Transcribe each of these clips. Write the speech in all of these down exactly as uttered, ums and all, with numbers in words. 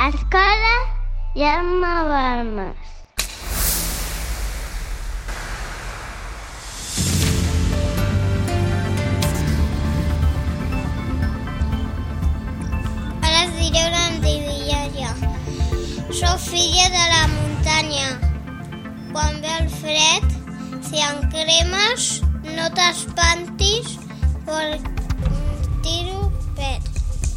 Escola Jaume Balmes. Ara us diré una endevinalla. Soc filla de la muntanya. Quan ve el fred, si en cremes, no t'espantis, per tiro pet.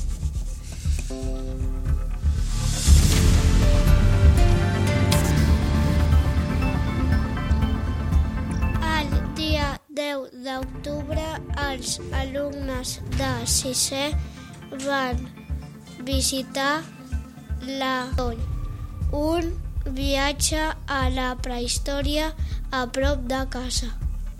El dia deu d'octubre, els alumnes de sisè van visitar la Toll, un viatge a la prehistòria a prop de casa.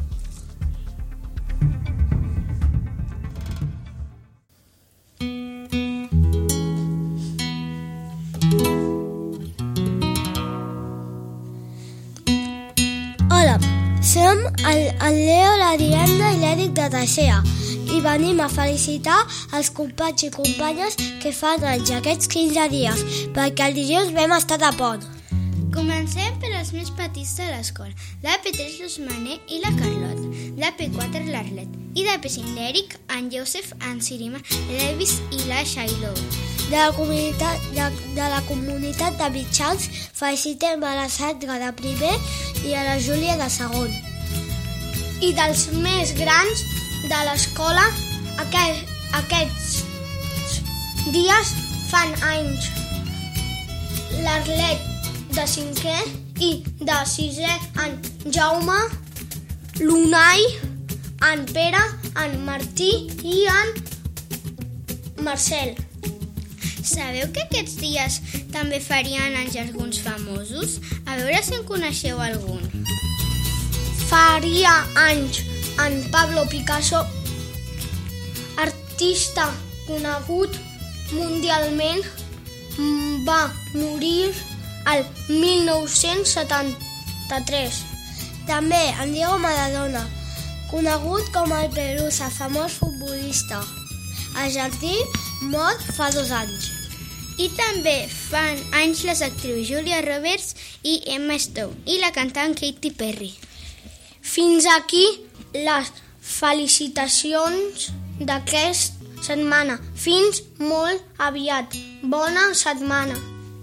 Hola, som el, el Leo, la Diana i l'Eric de Teixea i venim a felicitar els companys i companyes que fan anys aquests quinze dies, perquè el dilluns vam estar a pont. Comencem per als més petits de l'escola. L'A P tres l'Osmané i la Carlota, l'A P quatre l'Arlet i l'A P cinc l'Eric, en Joseph, en Sirima, l'Elvis i la Shailou. De la comunitat de, de la comunitat de mitjans felicitem a la Sandra de primer i a la Júlia de segon. I dels més grans de l'escola, aquest, aquests dies fan anys l'Arlet de cinquè i de sisè en Jaume, l'Unai, en Pere, en Martí i en Marcel. Sabeu que aquests dies també farien anys alguns famosos? A veure si en coneixeu algun. Faria anys en Pablo Picasso, artista conegut mundialment, va morir el mil nou-cents setanta-tres. També en Diego Maradona, conegut com el Pelusa, famós futbolista. Argentí, mort fa dos anys. I també fan anys les actrius Julia Roberts i Emma Stone i la cantant Katy Perry. Fins aquí les felicitacions d'aquesta setmana. Fins molt aviat. Bona setmana.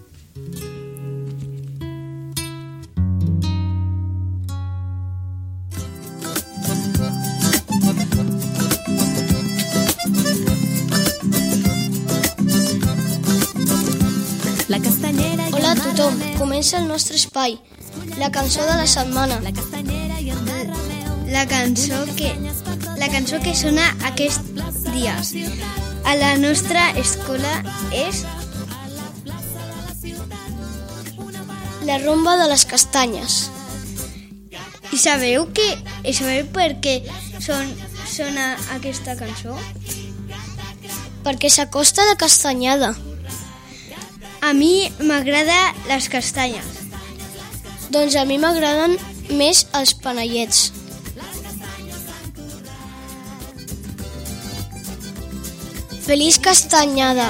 La castanyera. Hola a tothom, comença el nostre espai, la cançó de la setmana. La castanyera i el darreleu. La cançó que, la cançó que sona aquests dies a la nostra escola és La rumba de les castanyes. I sabeu que i sabeu per què son, sona aquesta cançó? Perquè s'acosta de castanyada. A mi m'agrada les castanyes. Doncs a mi m'agraden més els panellets. Feliç castanyada!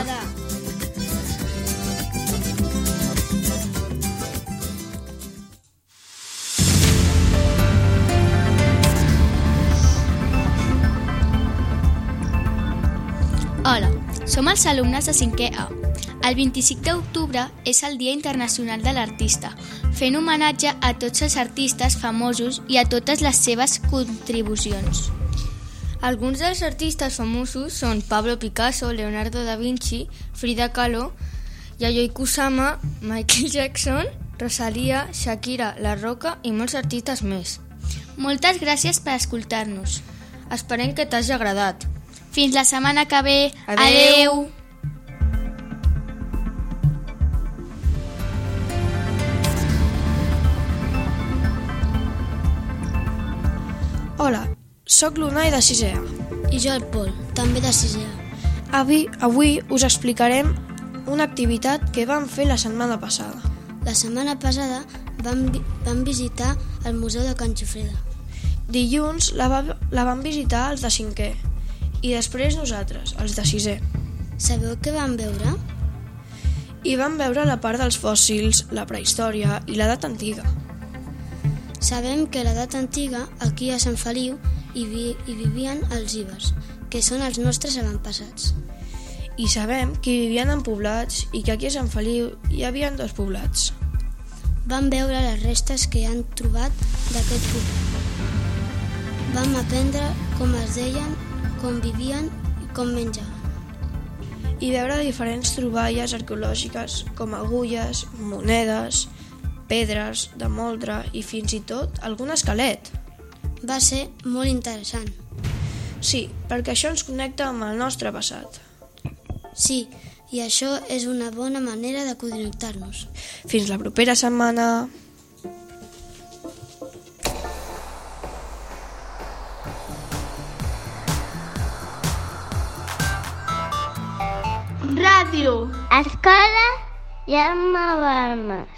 Hola, som els alumnes de cinquè A. El vint-i-cinc d'octubre és el Dia Internacional de l'Artista, fent homenatge a tots els artistes famosos i a totes les seves contribucions. Alguns dels artistes famosos són Pablo Picasso, Leonardo da Vinci, Frida Kahlo, Yayoi Kusama, Michael Jackson, Rosalía, Shakira, La Roca i molts artistes més. Moltes gràcies per escoltar-nos. Esperem que t'hagi agradat. Fins la setmana que ve. Adeu! Adeu. Hola, sóc l'Unai de sisè A. I jo el Pol, també de sisè A. Avui, avui us explicarem una activitat que vam fer la setmana passada. La setmana passada vam, vam visitar el Museu de Can Xifreda. Dilluns la, va, la vam visitar els de cinquè i després nosaltres, els de sisè. Sabeu què vam veure? I vam veure la part dels fòssils, la prehistòria i l'edat antiga. Sabem que a l'edat antiga, aquí a Sant Feliu, hi, vi hi vivien els ibers, que són els nostres avantpassats. I sabem que vivien en poblats i que aquí a Sant Feliu hi havia dos poblats. Vam veure les restes que han trobat d'aquest poblat. Vam aprendre com es deien, com vivien i com menjaven. I veure diferents troballes arqueològiques com agulles, monedes, pedres de moldre i fins i tot algun esquelet. Va ser molt interessant. Sí, perquè això ens connecta amb el nostre passat. Sí, i això és una bona manera de connectar-nos. Fins la propera setmana! Ràdio Escola Jaume Balmes.